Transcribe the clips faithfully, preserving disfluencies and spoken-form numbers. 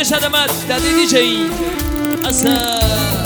شدمت دادی دیجی اصلا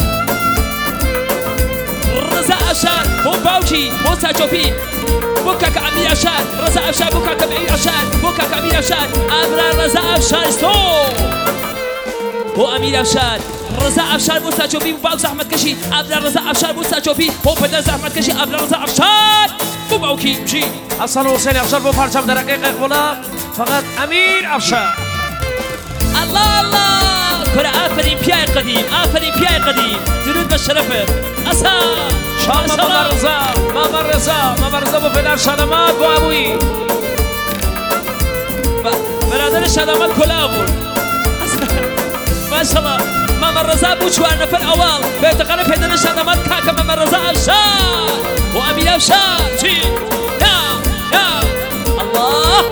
رضا افشار بو باوکی بو ساچوپی بو کاک امیر افشار رضا افشار بو کاک امیر افشار بو کاک امیر افشار ابرار رضا افشار استو بو امیر افشار رضا افشار بو ساچوپی بو باوک زحمت کشی ابرار رضا افشار بو ساچوپی بو پدر زحمت کشی ابرار رضا افشار بو باوکی بشی حسن و حسین افشار بو پرچم در رقیق اقبالا فقط امیر افشار الله الله كرة آفرين بياي قديم آفرين بياي قديم درود بالشرفة أسا شام ماما رضا ماما رضا ماما رضا بو پدر شادمات بو ابوی برادر شادمات كلها بود ما شاء الله ماما رضا بو چوار نفر اول بيتقال پدر شادمات كاكا ماما رضا افشار وامير افشار چی يا يا الله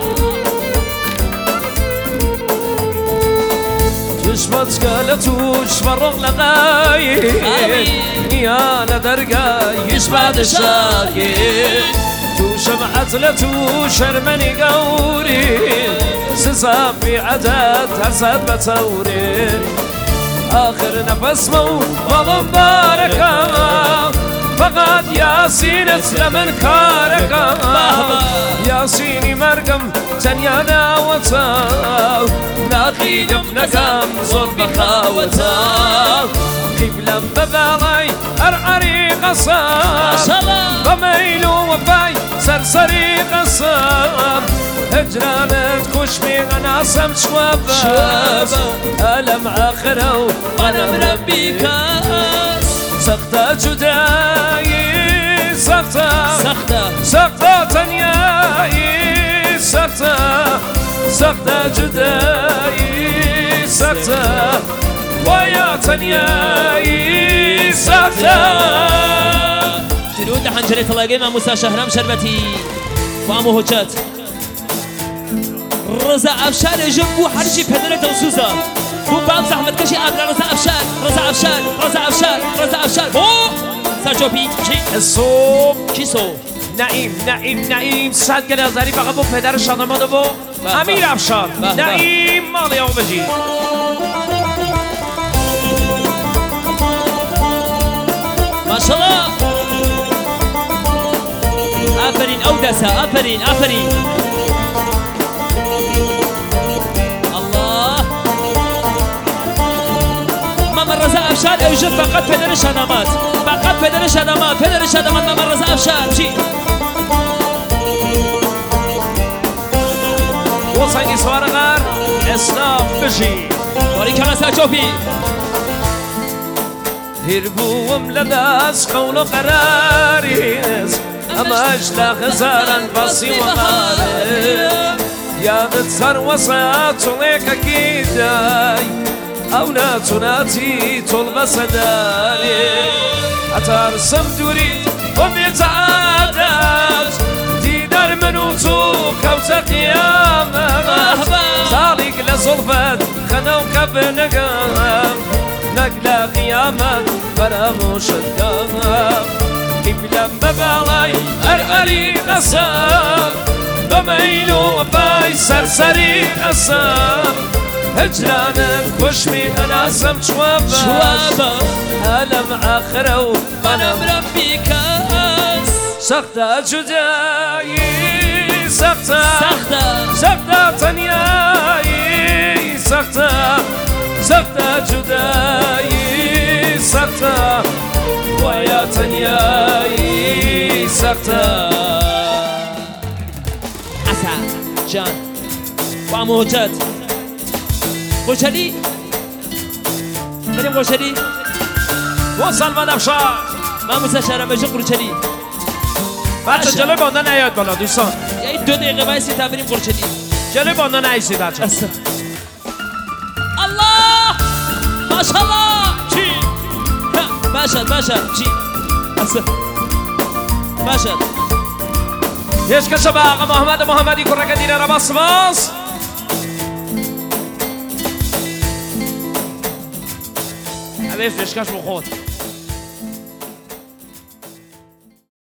تشمت قالتوش فرغ لغاي يا لدرقاي بعد شاقي تو شمعت لتو شرمني قوري سزاب في عدد هرسد بتوري آخر نفس مو والله باركا فقط ياسين اسلمن كاركا ياسيني مرقم تنيا داوتا لاقي دفنكم زور بخاوتا قبلا ببالي أرعري قصام بميلو وفاي سرسري قصام هجرانت كشمي أنا سمت شوابا ألم آخره وأنا مربي كاس سقطة جداي سقطة سقطة سقطة تنياي سقطة سقطة جداي سقطة ويا تنياي سقطة درود حنجرة طلاقي مع موسى شهرام شربتي وامو هجات رضا افشار جنبو حرشي پدر توسوزا بو باب زحمت کشی ابرار رضا افشار رضا افشار رضا افشار رضا افشار بو ساچوپی چی الصوب کی صوب نعیم نعیم نعیم صد گل ازاری فقط بو پدر شادمات بو امیر افشار نعیم مالی آقا بجی ماشاءالله آفرین اودسا آفرین آفرین الله ماما رضا افشار اوجد فقط پدر شادمات فقط پدر شادمات پدر شادمات ماما رضا افشار چی وصنگی سوارغر اسلام بجی باری کلا ساچوپی هربوم لداس قول قراريز أما أجلا خزارا بصي وقارب يا بتصر وسط لك كيداي أو لا تناتي طلب صدالي أترسم دوري وبيتعادات دينار منوتو كوت قيامة طالق لزلفت خنوك بنقام نقل قيامة فراموش الدام قبلا ببالي أرأري قصام بميلو وباي سرسري قصام هجرانا كشمي أنا سمت شوابا ألم آخره أنا مربي كاس سقطة جداي سقطة سقطة سقطة تنياي سقطة سقطة جداي سقطة ويا تنياي سقطة عسى جان وعموجات خوشالي بريم خوشالي وصل من افشار ما موسى شهرام بجن خوشالي بچه جلوی باندن نیاد بالا دوستان یه دو دقیقه بایستی تا بریم خوشالي جلوی باندن نیستی بچه الله ما شاء الله چی باشد باشد چی باشد پیشکش به آقا محمد محمدی کرک دیر ربا سواس اوه پیشکش بخود